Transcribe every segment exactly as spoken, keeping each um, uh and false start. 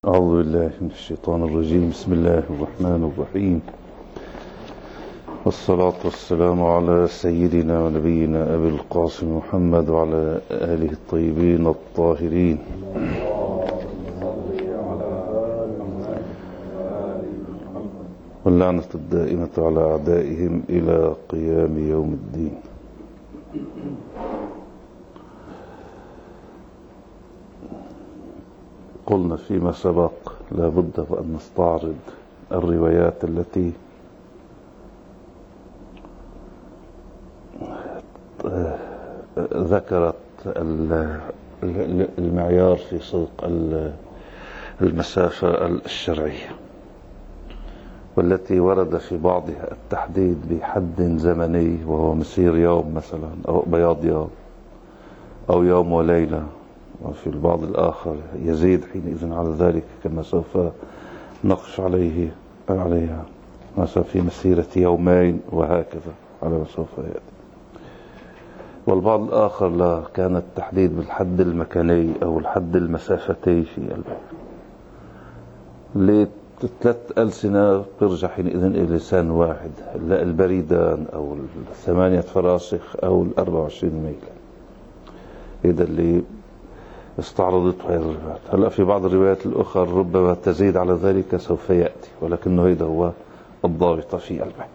أعوذ بالله من الشيطان الرجيم. بسم الله الرحمن الرحيم، والصلاة والسلام على سيدنا ونبينا أبي القاسم محمد وعلى آله الطيبين الطاهرين. واللعنة الدائمة على أعدائهم إلى قيام يوم الدين. قلنا فيما سبق لا بد وأن نستعرض الروايات التي ذكرت المعيار في صدق المسافة الشرعية، والتي ورد في بعضها التحديد بحد زمني وهو مسير يوم مثلا، أو بياض يوم، أو يوم وليلة، وفي البعض الآخر يزيد حينئذ على ذلك كما سوف نقش عليه عليها، مثلا في مسيرة يومين وهكذا على ما سوف يأتي. والبعض الآخر لا، كان التحديد بالحد المكاني أو الحد المسافتي في البلد لثلاث ألسنة بترجع حينئذ إلى لسان واحد، لا البريدان أو الثمانية فراسخ أو الأربع وعشرين ميل. هذا اللي استعرضته هذه الروايات. هلا في بعض الروايات الأخرى ربما تزيد على ذلك سوف يأتي، ولكنه هذا هو الضابط في البحث.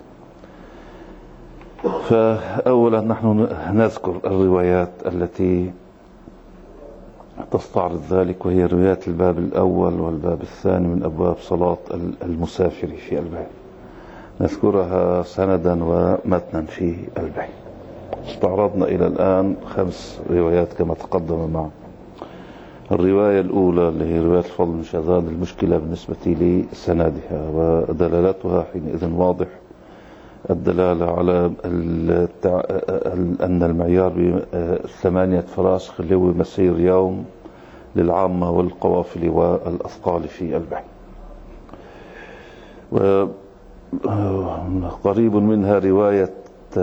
فأولا نحن نذكر الروايات التي تستعرض ذلك، وهي روايات الباب الأول والباب الثاني من أبواب صلاة المسافر في البحث، نذكرها سندا ومتنا في البحث. استعرضنا إلى الآن خمس روايات كما تقدم معنا. الرواية الأولى اللي هي رواية الفضل بن شاذان، المشكلة بالنسبة لسندها ودلالتها حينئذ واضح الدلالة على التع... أن المعيار بثمانية فراسخ اللي هو مسير يوم للعامة والقوافل والأثقال في البحر. وقريب منها رواية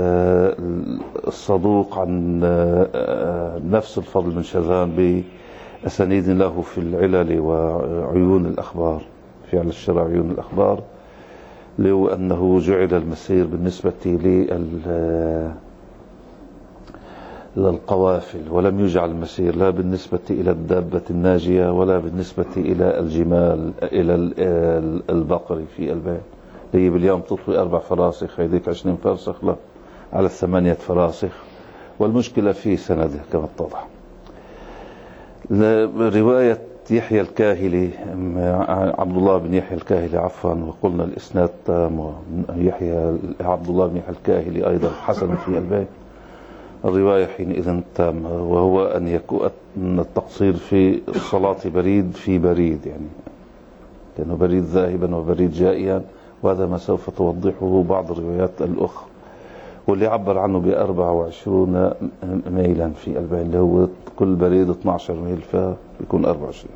الصدوق عن نفس الفضل بن شاذان بأسانيد له في العلل وعيون الأخبار، في على الشرع عيون الأخبار، لو أنه جعل المسير بالنسبة للقوافل، ولم يجعل المسير لا بالنسبة إلى الدابة الناجية ولا بالنسبة إلى الجمال إلى البقر في البيت. هي باليوم تطوي أربع فراسخ، هذيك عشرين فرسخ لا على الثمانية فراسخ. والمشكلة في سنده كما اتضح. رواية يحيى الكاهلي، عبد الله بن يحيى الكاهلي عفوا، وقلنا الإسناد تام، يحيى عبد الله بن يحيى الكاهلي أيضا حسن في البيت. الرواية حينئذ تامة، وهو أن يكون التقصير في الصلاة بريد في بريد، يعني لأنه بريد ذاهبا وبريد جائيا، وهذا ما سوف توضحه بعض الروايات الأخرى. واللي عبر عنه بأربعة وعشرون ميلا في البيت، اللي هو كل بريد اثني عشر ميل فيكون أربعة وعشرين.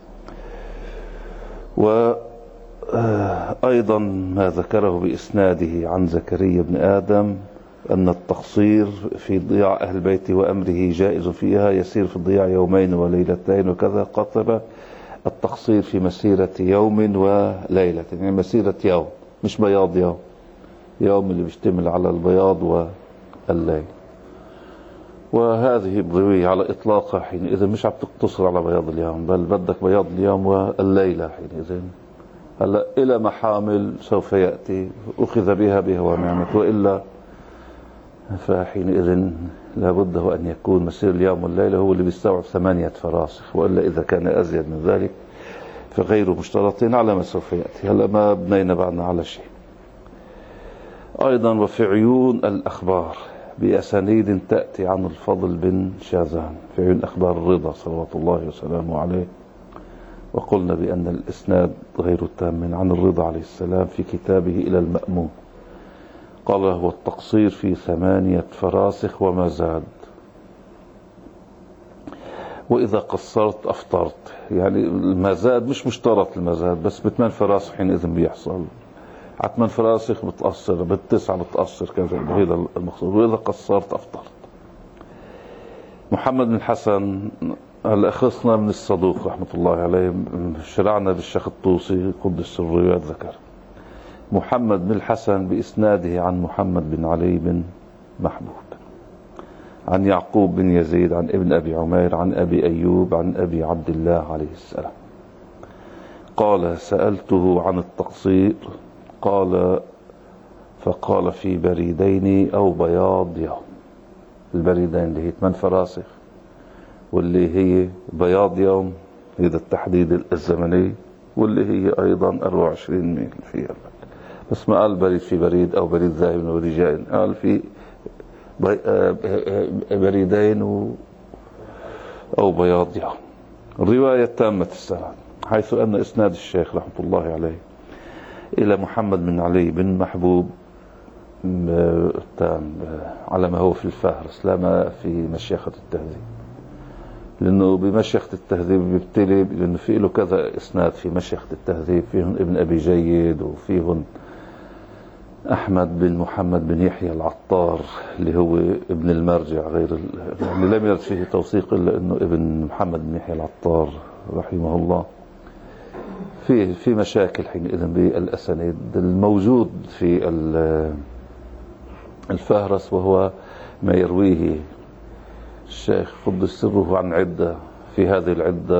وأيضا ما ذكره بإسناده عن زكريا بن آدم أن التقصير في ضياع أهل البيت وأمره جائز فيها، يسير في الضياع يومين وليلتين، وكذا قطب التقصير في مسيرة يوم وليلة، يعني مسيرة يوم مش بياض يوم، يوم اللي بيشتمل على البياض والليل. وهذه الرواية على إطلاقها حينئذ مش عم تقتصر على بياض اليوم، بل بدك بياض اليوم والليلة حينئذ. هلا إلى محامل سوف يأتي أخذ بها بها ونعمت، وإلا فحينئذ لابد أن يكون مسير اليوم والليلة هو اللي بيستوعب ثمانية فراسخ، وإلا إذا كان أزيد من ذلك فغير مشترطين على ما سوف يأتي. هلا ما بنينا بعدنا على شيء. أيضا وفي عيون الأخبار بأسانيد تأتي عن الفضل بن شاذان، في عيون أخبار الرضا صلوات الله وسلامه عليه. وقلنا بأن الإسناد غير تام عن الرضا عليه السلام في كتابه إلى المأمون، قال هو التقصير في ثمانية فراسخ وما زاد، وإذا قصرت أفطرت. يعني ما زاد مش مشترط المزاد، بس بثمان فراسخ حينئذ بيحصل، على ثمان فراسخ بتقصر، بالتسعة بتقصر كذا، هذا المقصود. وإذا قصرت أفطرت. محمد بن الحسن هلا خلصنا من الصدوق رحمة الله عليه، شرعنا بالشيخ الطوسي قدس الرويات ذكر محمد بن الحسن بإسناده عن محمد بن علي بن محبوب عن يعقوب بن يزيد عن ابن أبي عمير عن أبي أيوب عن أبي عبد الله عليه السلام قال سألته عن التقصير قال فقال في بريدين أو بياض يوم. البريدين اللي هي ثمان فراسخ واللي هي بياض يوم هذا التحديد الزمني، واللي هي أيضا أربعة وعشرين ميل في بس ما قال بريد في بريد أو بريد ذاهب وبريد جاء، قال في بريدين أو بياض يوم. الرواية تامة السند حيث أن إسناد الشيخ رحمة الله عليه إلى محمد بن علي بن محبوب تام على ما هو في الفهرس لا ما في مشيخة التهذيب، لأنه بمشيخة التهذيب بيبتلي لأنه في له كذا إسناد في مشيخة التهذيب، فيهم ابن أبي جيد وفيهم أحمد بن محمد بن يحيى العطار اللي هو ابن المرجع غير يعني لم يرد فيه توثيق إلا أنه ابن محمد بن يحيى العطار رحمه الله. في في مشاكل حينئذ بالأسانيد. الموجود في الفهرس وهو ما يرويه الشيخ قدس سره عن عدة، في هذه العدة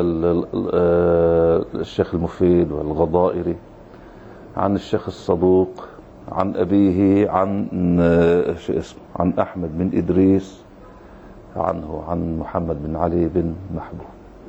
الشيخ المفيد والغضائري عن الشيخ الصدوق عن أبيه عن شو اسمه عن أحمد بن إدريس عنه عن محمد بن علي بن محبوب.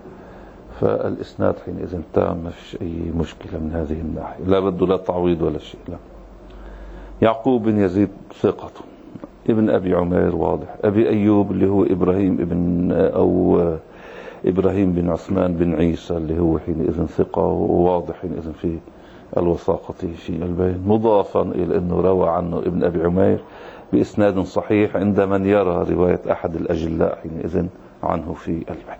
فالإسناد حينئذ تام، ما فيش أي مشكلة من هذه الناحية، لا بده لا تعويض ولا شيء. لا. يعقوب بن يزيد ثقة، ابن أبي عمير واضح، أبي أيوب اللي هو إبراهيم ابن أو إبراهيم بن عثمان بن عيسى اللي هو حينئذ ثقة وواضح حينئذ في الوثاقة في البين، مضافا إلى أنه روى عنه ابن أبي عمير بإسناد صحيح عند من يرى رواية أحد الأجلاء حينئذ عنه في البين.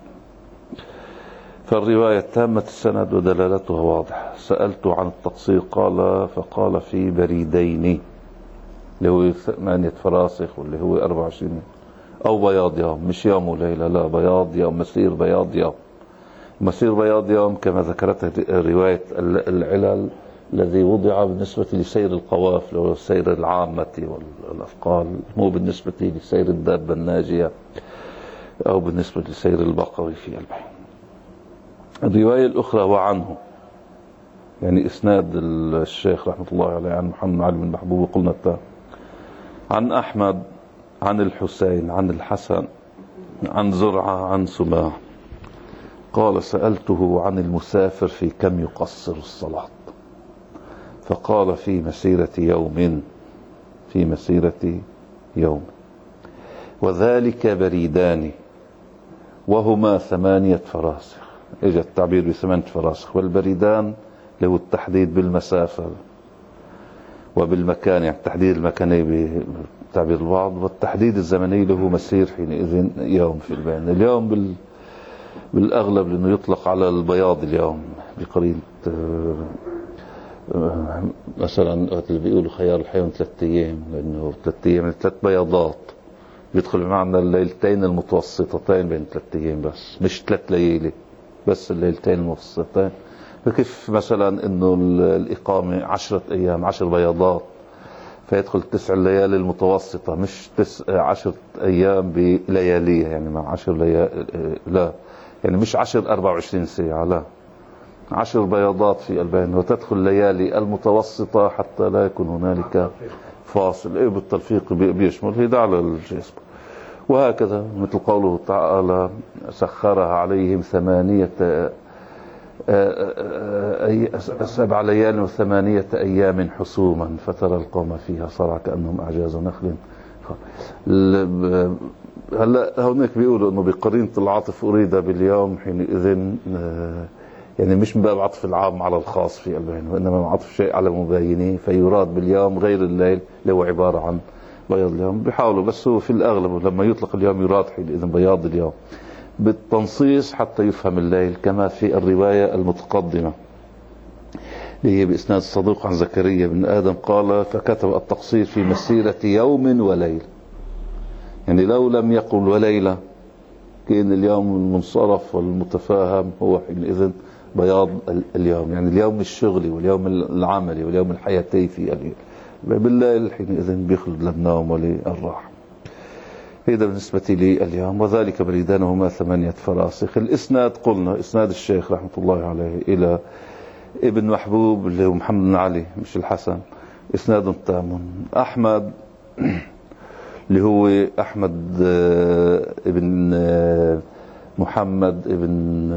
فالرواية تامة السند ودلالتها واضحة. سألت عن التقصير قال فقال في بريدين اللي هو ثمانية فراسخ واللي هو أربعة وعشرين أو بياض يوم، مش يوم وليلة، لا بياض يوم، مسير بياض يوم. مسير بياض يوم كما ذكرت رواية العلل الذي وضع بالنسبة لسير القوافل والسير العامة والأثقال، مو بالنسبة لسير الدابة الناجية أو بالنسبة لسير البقر في البحر. الرواية الأخرى وعنه يعني إسناد الشيخ رحمة الله عليه عن محمد علي بن محبوب وقلنا التام عن أحمد عن الحسين عن الحسن عن زرعة عن سماع قال سألته عن المسافر في كم يقصر الصلاة فقال في مسيرة يوم في مسيرة يوم وذلك بريدان وهما ثمانية فراسخ. اجى التعبير بثمانية فراسخ، والبريدان له التحديد بالمسافة وبالمكان، يعني التحديد المكاني بتعبير البعض، والتحديد الزمني له مسير حينئذ يوم في البين. اليوم بال بالأغلب لأنه يطلق على البياض اليوم بقرينة مثلا اللي بيقولوا خيار الحيوان ثلاثة أيام، لأنه ثلاثة أيام ثلاث بياضات بيدخل معنا الليلتين المتوسطتين بين ثلاثة أيام بس، مش ثلاث ليالي بس الليلتين المتوسطتين. فكيف مثلا إنه الإقامة عشرة أيام عشر بياضات فيدخل تسع الليالي المتوسطة، مش تسع عشرة أيام بلياليها يعني مع عشر ليالي، لا يعني مش عشر أربعة وعشرين ساعة، لا عشر بياضات في البين، وتدخل ليالي المتوسطة حتى لا يكون هنالك فاصل. إيه بالتلفيق بيشمل هذا على الجسم. وهكذا مثل قوله تعالى سخرها عليهم ثمانية سبع ليال وثمانية أيام حسوما فترى القوم فيها صرعى كأنهم أعجاز نخل. هلا هناك بيقولوا انه بقرينة العطف اريد باليوم حينئذ يعني مش من باب عطف العام على الخاص في البين، وانما عطف شيء على مباينه، فيراد باليوم غير الليل اللي هو عبارة عن بياض اليوم. بيحاولوا بس هو في الاغلب لما يطلق اليوم يراد حينئذ بياض اليوم بالتنصيص حتى يفهم الليل، كما في الرواية المتقدمة اللي هي بإسناد الصدوق عن زكريا بن آدم قال فكتب التقصير في مسيرة يوم وليل، يعني لو لم يقل وليلة كان اليوم المنصرف والمتفاهم هو حينئذ بياض اليوم، يعني اليوم الشغلي واليوم العملي واليوم الحياتي في الليل. بالليل حينئذ بيخلد للنوم وللراحة. هذا بالنسبة لي اليوم. وذلك بريدانهما ثمانية فراسخ. الإسناد قلنا إسناد الشيخ رحمة الله عليه إلى ابن محبوب اللي هو محمد بن علي مش الحسن، إسناد تام. أحمد اللي هو أحمد ابن محمد ابن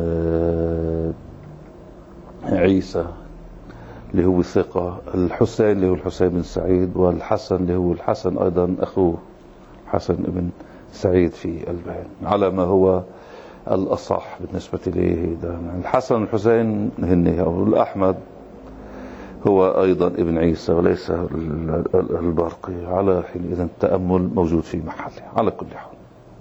عيسى اللي هو ثقة. الحسين اللي هو الحسين بن سعيد، والحسن اللي هو الحسن أيضا أخوه حسن بن سعيد في البين على ما هو الأصح بالنسبة لي. الحسن والحسين هن، والأحمد هو أيضا ابن عيسى وليس البرقي. على حينئذ التأمل موجود في محله. على كل حال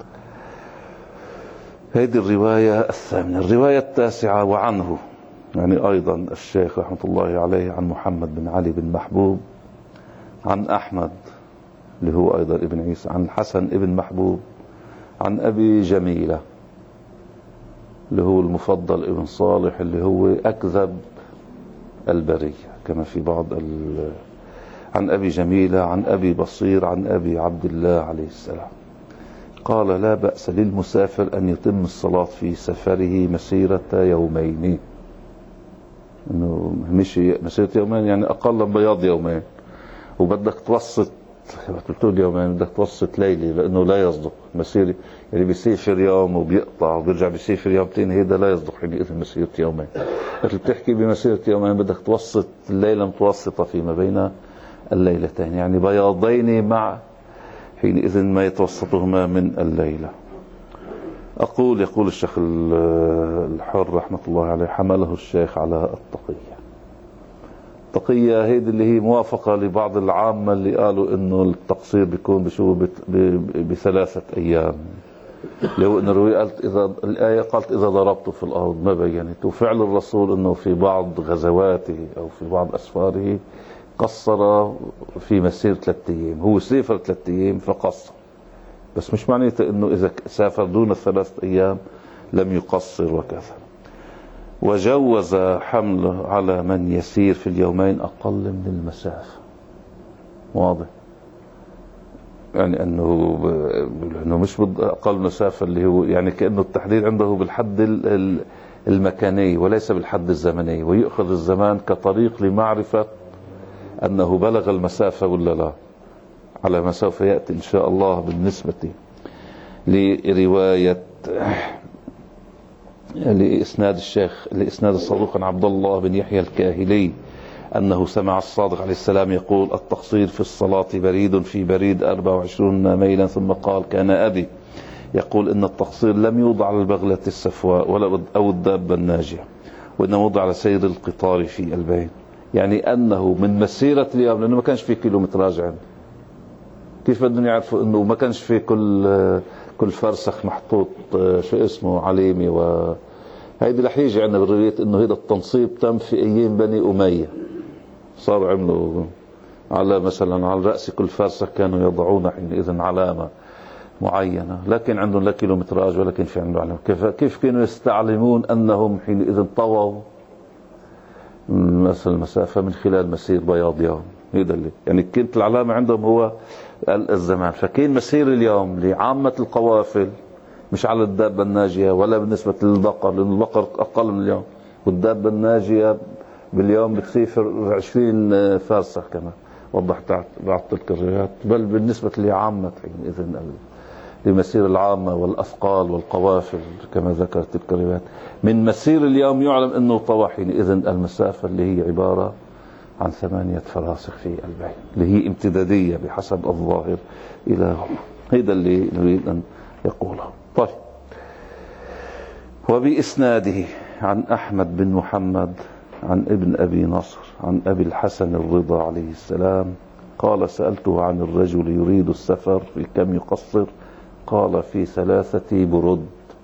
هذه الرواية الثامنة. الرواية التاسعة وعنه، يعني أيضا الشيخ رحمة الله عليه عن محمد بن علي بن محبوب عن أحمد اللي هو أيضا ابن عيسى عن الحسن ابن محبوب عن أبي جميلة اللي هو المفضل ابن صالح اللي هو أكذب البرية كما في بعض عن أبي جميلة عن أبي بصير عن أبي عبد الله عليه السلام قال: لا بأس للمسافر أن يتم الصلاة في سفره مسيرة يومين. إنه مش مسيرة يومين يعني أقل من بياض يومين، وبدك توسط بتقول يومين بدك توسط ليلي، لأنه لا يصدق مسيرة يعني بيسافر يوم وبيقطع وبيرجع بيسافر يومتين، هذا لا يصدق حينئذ مسيرة يومين. مثل بتحكي بمسيرة يومين بدك توسط الليلة متوسطة فيما بين الليلتين، يعني بياضين مع حينئذ ما يتوسطهما من الليلة. أقول يقول الشيخ الحر رحمة الله عليه: حمله الشيخ على التقية. التقية هيدي اللي هي موافقة لبعض العامة اللي قالوا إنه التقصير بيكون بشو بثلاثة أيام، لو إن الرواية قالت إذا الآية قالت إذا ضربته في الأرض ما بينت، وفعل الرسول إنه في بعض غزواته أو في بعض أسفاره قصر في مسير ثلاثة أيام، هو سافر ثلاثة أيام فقصر، بس مش معناته إنه إذا سافر دون الثلاثة أيام لم يقصر وكذا. وجوز حمله على من يسير في اليومين أقل من المسافة. واضح يعني أنه أنه مش أقل مسافة اللي هو يعني كأنه التحديد عنده بالحد المكاني وليس بالحد الزمني، ويأخذ الزمان كطريق لمعرفة أنه بلغ المسافة ولا لا، على ما سوف يأتي إن شاء الله بالنسبة لرواية لإسناد الشيخ لإسناد الصدوق عن عبد الله بن يحيى الكاهلي أنه سمع الصادق عليه السلام يقول: التقصير في الصلاة بريد في بريد أربع وعشرون ميلا. ثم قال: كان أبي يقول إن التقصير لم يوضع على البغلة السفواء ولا أو الدابة الناجية، وإنما وضع على سير القطار في البين، يعني أنه من مسيرة اليوم، لأنه ما كانش في كيلومتراج عنده. كيف بدهم يعرفوا إنه ما كانش في كل كل فرسخ محطوط شو اسمه عليمي؟ وهيدي رح يجي عندنا بالروايات انه هذا التنصيب تم في ايام بني اميه، صاروا عملوا على مثلا على راس كل فرسخ كانوا يضعون حينئذ علامه معينه، لكن عندهم لا كيلومتراج ولا كان في عندهم علامه. كيف كيف كانوا يستعلمون انهم حينئذ طووا مثل المسافه من خلال مسير بياض يوم؟ هذا اللي يعني كانت العلامه عندهم هو الزمان. فكين مسير اليوم لعامة القوافل مش على الدابة الناجية ولا بالنسبة للبقر، لأن البقر أقل من اليوم، والدابة الناجية باليوم بتسافر عشرين فرسخ كما وضحت بعض تلك الروايات. بل بالنسبة لعامة إذن لمسير العامة والأثقال والقوافل كما ذكرت تلك الروايات، من مسير اليوم يعلم أنه طوى حينئذ المسافة اللي هي عبارة عن ثمانية فراسخ في البين، اللي هي امتدادية بحسب الظاهر إلى هذا اللي نريد أن يقوله. طيب، وبإسناده عن أحمد بن محمد عن ابن أبي نصر عن أبي الحسن الرضا عليه السلام قال: سألته عن الرجل يريد السفر في كم يقصر؟ قال: في ثلاثة برد،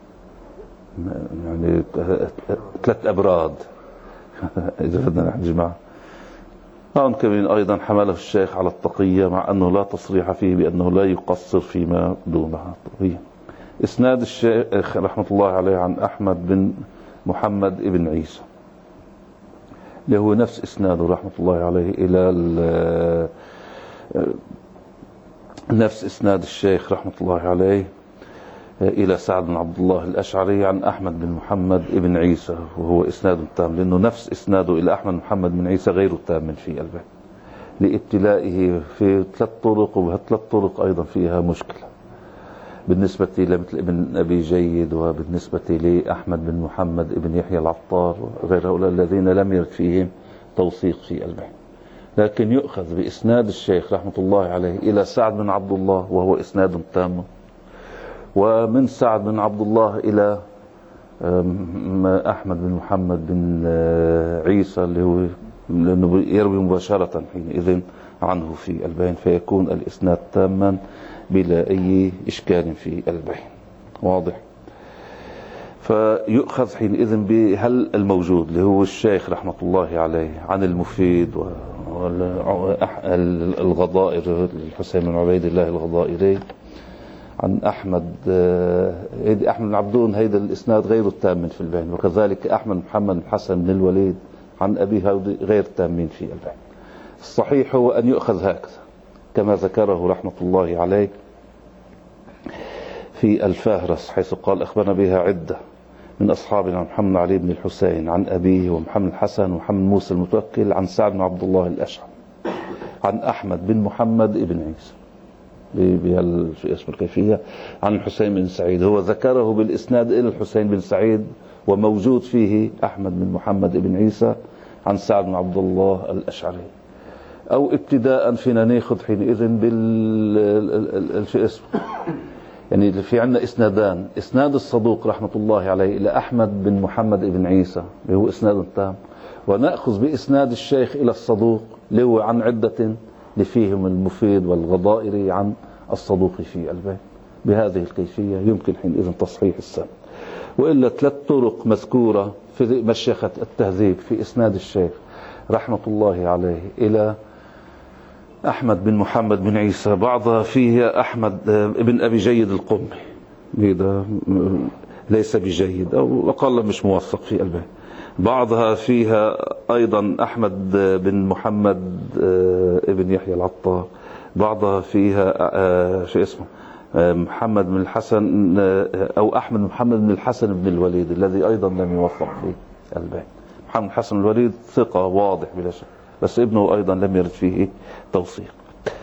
يعني ثلاث أبراد إذا بدنا نجمع. هون كمان أيضا حمله الشيخ على التقية، مع أنه لا تصريح فيه بأنه لا يقصر فيما دونها. إسناد الشيخ رحمة الله عليه عن أحمد بن محمد بن عيسى اللي هو نفس إسناده رحمة الله عليه إلى نفس إسناد الشيخ رحمة الله عليه إلى سعد بن عبد الله الأشعري عن أحمد بن محمد بن عيسى، وهو إسناد تام لأنه نفس إسناده إلى أحمد بن محمد بن عيسى غير تام في الباب لابتلائه في ثلاث طرق، وهالثلاث طرق أيضا فيها مشكلة بالنسبة لمثل ابن أبي جيد وبالنسبة لأحمد بن محمد بن يحيى العطار غير هؤلاء الذين لم يرد فيهم توثيق في الباب، لكن يؤخذ بإسناد الشيخ رحمة الله عليه إلى سعد بن عبد الله وهو إسناد تام، ومن سعد بن عبد الله إلى أحمد بن محمد بن عيسى اللي هو لأنه يروي مباشرة حينئذ عنه في البين، فيكون الإسناد تاما بلا أي إشكال في البين. واضح؟ فيؤخذ حينئذ بهل الموجود اللي هو الشيخ رحمة الله عليه عن المفيد والغضائر الحسين بن عبيد الله الغضائري عن أحمد هيدي أحمد بن عبدون، هيدا الإسناد غير التام في البين، وكذلك أحمد محمد الحسن بن الوليد عن أبي هودي غير تامين في البين. الصحيح هو أن يؤخذ هكذا كما ذكره رحمة الله عليه في الفهرس، حيث قال أخبرنا بها عدة من أصحابنا محمد علي بن الحسين عن أبيه ومحمد الحسن ومحمد موسى المتوكل عن سعد بن عبد الله الأشعري عن أحمد بن محمد بن عيسى باسم الكيفية عن الحسين بن سعيد. هو ذكره بالإسناد إلى الحسين بن سعيد وموجود فيه أحمد بن محمد بن عيسى عن سعد بن عبد الله الأشعري. أو ابتداء فينا ناخذ حينئذ بال في اسمه يعني في عندنا إسنادان، إسناد الصدوق رحمة الله عليه إلى أحمد بن محمد بن عيسى اللي هو إسناد تام، ونأخذ بإسناد الشيخ إلى الصدوق اللي هو عن عدة لفيهم المفيد والغضائري عن الصدوق في البين. بهذه الكيفية يمكن حينئذ تصحيح السند. وإلا ثلاث طرق مذكورة في مشيخة التهذيب في إسناد الشيخ رحمة الله عليه إلى أحمد بن محمد بن عيسى، بعضها فيها أحمد بن أبي جيد القمي، هذا ليس بجيد أو أقل مش موثق في البين. بعضها فيها أيضا أحمد بن محمد بن يحيى العطار، بعضها فيها شو اسمه محمد بن الحسن أو أحمد بن محمد بن الحسن بن الوليد الذي أيضا لم يوثق في البين. محمد الحسن الوليد ثقة واضح بلا شك، بس ابنه أيضا لم يرد فيه توثيق.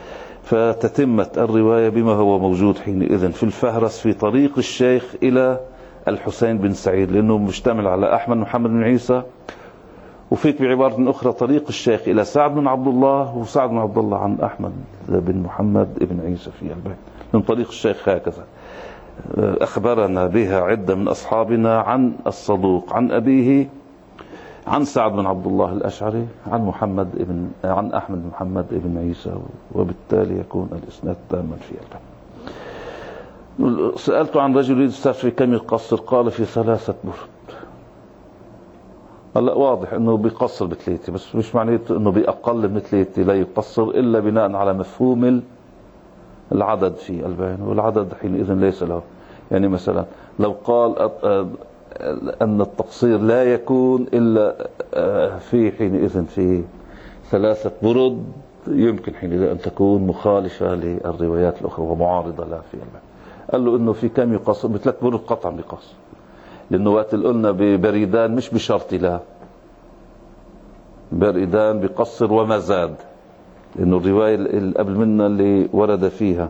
فتتمت الرواية بما هو موجود حينئذ في الفهرس في طريق الشيخ إلى الحسين بن سعيد، لأنه مشتمل على أحمد محمد بن عيسى، وفيك بعبارة أخرى طريق الشيخ إلى سعد بن عبد الله، وسعد بن عبد الله عن أحمد بن محمد بن عيسى في البين. من طريق الشيخ هكذا أخبرنا بها عدة من أصحابنا عن الصدوق عن أبيه عن سعد بن عبد الله الأشعري عن محمد بن عن أحمد بن محمد بن عيسى، وبالتالي يكون الإسناد تاما في البين. سألته عن رجل يريد السفر في كم يقصر؟ قال في ثلاثة برد. هلا واضح انه بيقصر بثلاثة، بس مش معناته انه بأقل من ثلاثة لا يقصر الا بناء على مفهوم العدد في البين، والعدد حينئذ ليس له. يعني مثلا لو قال ان التقصير لا يكون الا في حينئذ في ثلاثة برد، يمكن حينئذ ان تكون مخالفة للروايات الاخرى ومعارضة لها في البين. قال له انه في كم يقصر؟ بثلاث برد قطعا بيقصر، لانه وقت اللي قلنا ببريدان مش بشرط لا، بريدان بيقصر وما زاد، لانه الروايه اللي قبل منا اللي ورد فيها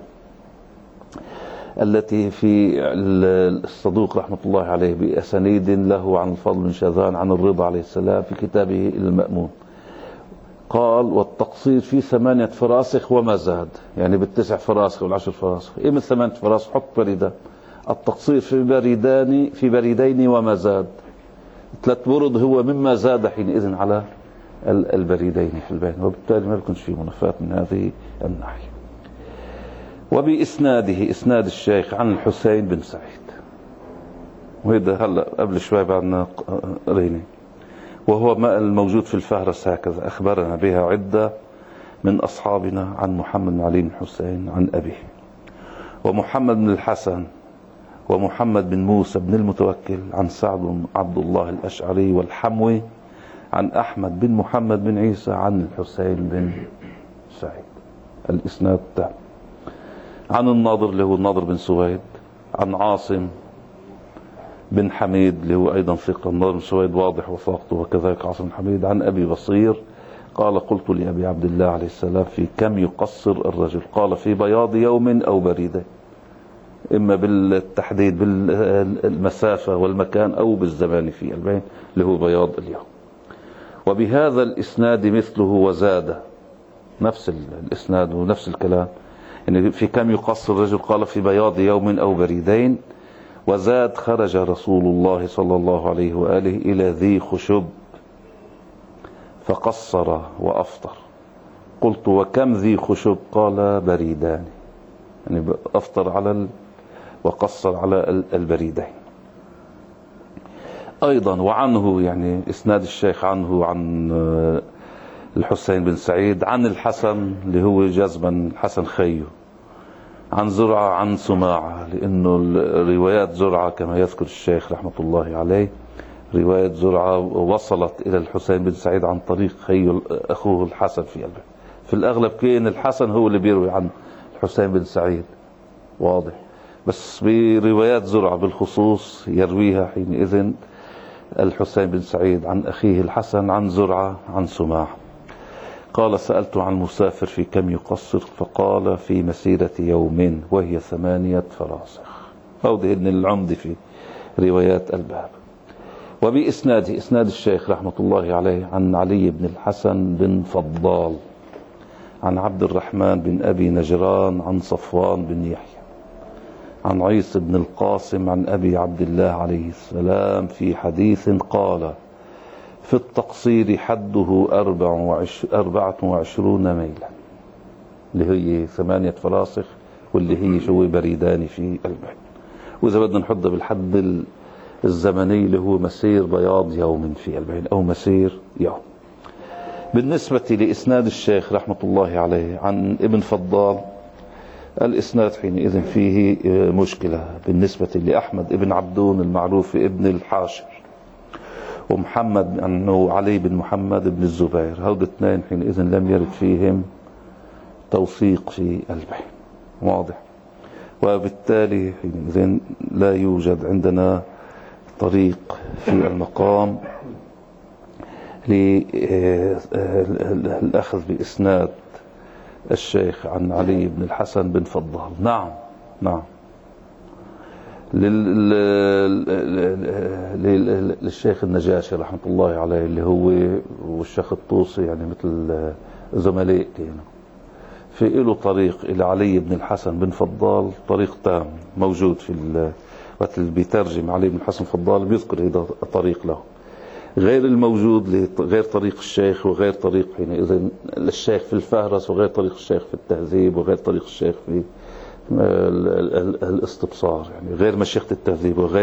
التي في الصدوق رحمه الله عليه باسانيد له عن الفضل بن شاذان عن الرضا عليه السلام في كتابه المأمون، قال والتقصير في ثمانية فراسخ وما زاد، يعني بالتسع فراسخ والعشر فراسخ. ايه من ثمانية فراسخ؟ حط بريدان. التقصير في بريدان في بريدين وما زاد. ثلاث برد هو مما زاد حينئذ على البريدين في البين، وبالتالي ما بيكونش فيه منافاة من هذه الناحية. وبإسناده إسناد الشيخ عن الحسين بن سعيد، وهذا هلا قبل شوي بعدنا قريني، وهو ما الموجود في الفهرس هكذا أخبرنا بها عدة من أصحابنا عن محمد بن علي بن حسين عن أبيه، ومحمد بن الحسن ومحمد بن موسى بن المتوكل عن سعد بن عبد الله الأشعري والحموي عن أحمد بن محمد بن عيسى عن الحسين بن سعيد. الإسناد التام. عن الناظر اللي هو الناظر بن سويد عن عاصم بن حميد اللي هو أيضا ثقة. الناظر بن سويد واضح وثاقته، وكذلك عاصم بن حميد. عن أبي بصير قال قلت لأبي عبد الله عليه السلام في كم يقصر الرجل؟ قال في بياض يوم أو بريدة، إما بالتحديد بالمسافة والمكان أو بالزمان في البين اللي هو بياض اليوم. وبهذا الإسناد مثله وزاد، نفس الإسناد ونفس الكلام، يعني في كم يقصر الرجل قال في بياض يوم أو بريدين. وزاد خرج رسول الله صلى الله عليه وآله إلى ذي خشب فقصر وأفطر. قلت وكم ذي خشب؟ قال بريدان، يعني أفطر على ال... وقصر على البريدين. أيضا وعنه، يعني إسناد الشيخ عنه عن الحسين بن سعيد عن الحسن اللي هو جزما الحسن خيو عن زرعة عن سماعة، لأنه روايات زرعة كما يذكر الشيخ رحمة الله عليه، رواية زرعة وصلت إلى الحسين بن سعيد عن طريق خيو أخوه الحسن في البيت. في الأغلب كان الحسن هو اللي بيروي عن الحسين بن سعيد، واضح، بس بروايات زرعة بالخصوص يرويها حينئذ الحسين بن سعيد عن أخيه الحسن عن زرعة عن سماع. قال سألت عن المسافر في كم يقصر؟ فقال في مسيرة يوم وهي ثمانية فراسخ. هذه ابن العمد في روايات الباب. وبإسناده إسناد الشيخ رحمة الله عليه عن علي بن الحسن بن فضال عن عبد الرحمن بن أبي نجران عن صفوان بن يحيى عن عيسى بن القاسم عن أبي عبد الله عليه السلام في حديث قال في التقصير حده أربعة وعشرون ميلا، اللي هي ثمانية فراسخ، واللي هي شو بريدان في البحر. وإذا بدنا نحطها بالحد الزمني اللي هو مسير بياض يوم في البحر أو مسير يوم. بالنسبة لإسناد الشيخ رحمة الله عليه عن ابن فضال، الإسناد حينئذ فيه مشكلة بالنسبة لأحمد ابن عبدون المعروف ابن الحاشر، ومحمد أنه علي بن محمد بن الزبير، هؤلاء الاثنين حينئذ لم يرد فيهم توثيق في البحر، واضح. وبالتالي حينئذ لا يوجد عندنا طريق في المقام للأخذ بإسناد الشيخ عن علي بن الحسن بن فضال. نعم نعم للشيخ النجاشي رحمة الله عليه اللي هو والشيخ الطوسي، يعني مثل زملاء كانوا، في له طريق إلى علي بن الحسن بن فضال، طريق تام موجود في وقت اللي بيترجم علي بن الحسن فضال بيذكر هذا الطريق له، غير الموجود غير طريق الشيخ وغير طريق حينئذ الشيخ في الفهرس وغير طريق الشيخ في التهذيب وغير طريق الشيخ في الاستبصار، يعني غير مشيخة التهذيب وغير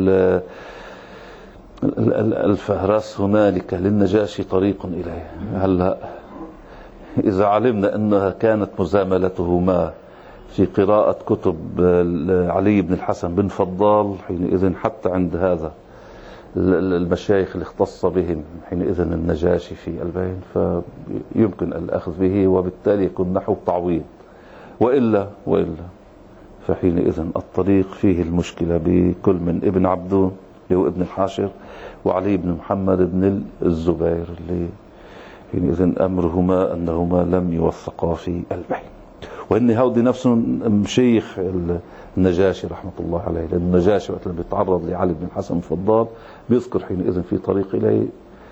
الفهرس. هنالك للنجاشي طريق إليه. هلا إذا علمنا أنها كانت مزاملته ما في قراءة كتب علي بن الحسن بن فضال، حينئذ حتى عند هذا المشايخ اللي اختص بهم حينئذ النجاشي في البين فيمكن الأخذ به، وبالتالي يكون نحو تعويض. وإلا وإلا فحينئذ الطريق فيه المشكلة بكل من ابن عبدون اللي هو ابن الحاشر وعلي بن محمد بن الزبير اللي حينئذ أمرهما أنهما لم يوثقا في البحث. وإن هودي نفسهم مشيخ النجاشي رحمة الله عليه، لأن النجاشي وقت اللي بيتعرض لعلي بن الحسن الفضال بيذكر حينئذ في طريق إليه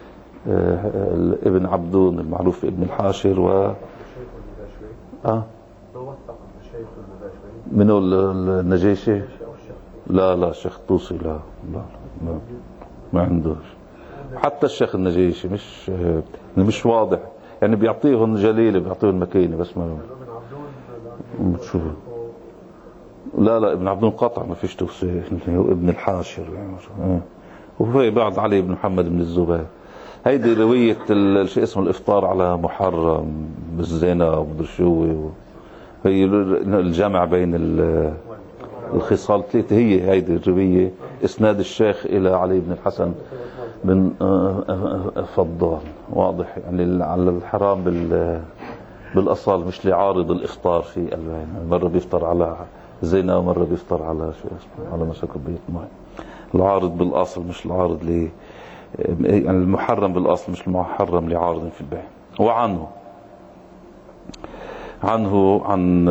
ابن عبدون المعروف ابن الحاشر و آه منو النجاشي؟ لا لا الشيخ الطوسي لا لا ما, ما عندوش. حتى الشيخ النجاشي مش مش واضح، يعني بيعطيهم جليله بيعطيهم مكينه بس ما شو. لا لا ابن عبدون قطع ما فيش توصيه، هو ابن الحاشر يعني. وفي بعض علي بن محمد بن الزبير. هيدي رويه شيء اسمه الافطار على محرم بالزنا ومدري شو، هي الجمع بين الخصال ثلاثة هي هيدي الرواية. إسناد الشيخ إلى علي بن الحسن بن فضال واضح، يعني على الحرام بال بالأصل، مش لعارض الإفطار في البين. مرة بيفطر على زنا ومرة بيفطر على شو اسمه على مسك كوباية ماء. العارض بالأصل مش العارض ل يعني المحرم بالأصل مش المحرم لعارض في البيع. وعنه عنه عن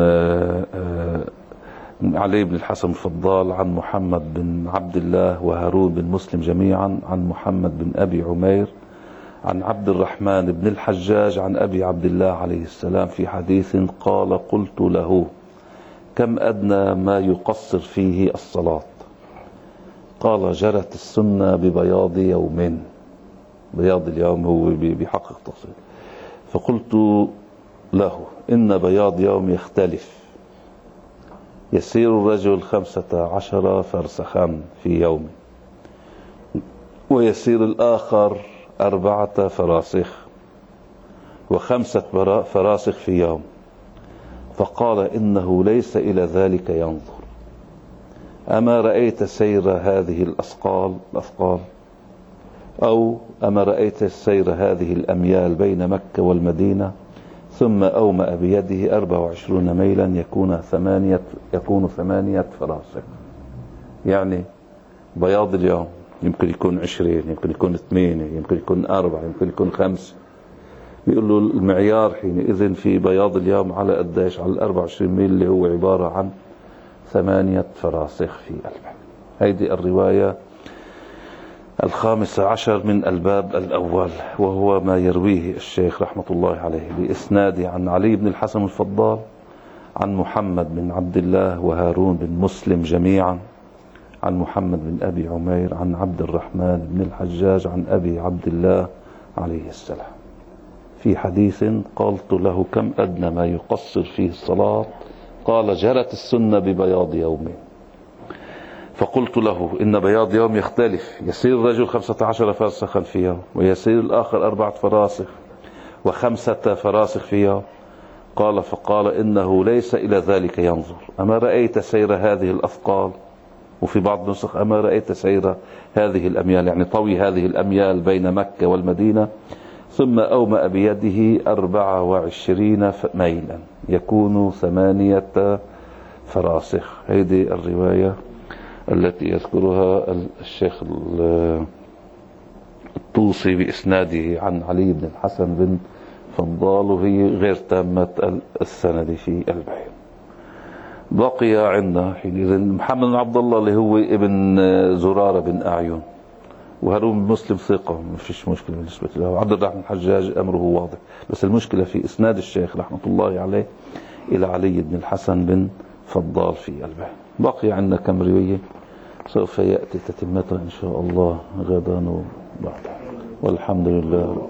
علي بن الحسن الفضال عن محمد بن عبد الله وهارون بن مسلم جميعا عن محمد بن أبي عمير عن عبد الرحمن بن الحجاج عن أبي عبد الله عليه السلام في حديث قال: قلت له: كم أدنى ما يقصر فيه الصلاة؟ قال: جرت السنة ببياض يوم. بياض اليوم هو بحقق تقصير. فقلت له: إن بياض يوم يختلف، يسير الرجل خمسة عشر فرسخا في يوم، ويسير الآخر أربعة فراسخ، وخمسة فراسخ في يوم. فقال: إنه ليس إلى ذلك ينظر. أما رأيت سير هذه الأثقال الأثقال أو أما رأيت سير هذه الأميال بين مكة والمدينة؟ ثم أومأ بيده أربع وعشرون ميلا يكون ثمانية يكون ثمانية فراسخ. يعني بياض اليوم يمكن يكون عشرين، يمكن يكون ثمانية، يمكن يكون أربعة، يمكن يكون خمسة. بيقول له المعيار حينئذ في بياض اليوم على قديش؟ على الأربع وعشرين ميل اللي هو عبارة عن ثمانية فراسخ في قلبه. هيدي الرواية الخامسة عشر من الباب الأول، وهو ما يرويه الشيخ رحمة الله عليه بإسناده عن علي بن الحسن الفضال عن محمد بن عبد الله وهارون بن مسلم جميعا عن محمد بن أبي عمير عن عبد الرحمن بن الحجاج عن أبي عبد الله عليه السلام في حديث قلت له: كم أدنى ما يقصر فيه الصلاة؟ قال: جرت السنة ببياض يوم. فقلت له: إن بياض يوم يختلف، يسير الرجل خمسة عشر فرسخا في يوم، ويسير الآخر أربعة فراسخ، وخمسة فراسخ في يوم. قال: فقال: إنه ليس إلى ذلك ينظر. أما رأيت سير هذه الأثقال؟ وفي بعض النسخ: أما رأيت سير هذه الأميال، يعني طوي هذه الأميال بين مكة والمدينة. ثم أومأ بيده أربع وعشرين ميلا يكون ثمانية فراسخ. هذه الرواية التي يذكرها الشيخ الطوسي بإسناده عن علي بن الحسن بن فضال، وهي غير تامة السند في البيان. بقي عندنا حينئذ محمد بن عبد الله اللي هو ابن زرارة بن أعين، وهارون بن مسلم ثقة ما فيش مشكلة بالنسبة له. عبد الرحمن الحجاج أمره واضح، بس المشكلة في إسناد الشيخ رحمة الله عليه إلى علي بن الحسن بن فضال في البيان. بقي عندنا كم رواية سوف يأتي تتمتها إن شاء الله غدا وبعد، والحمد لله.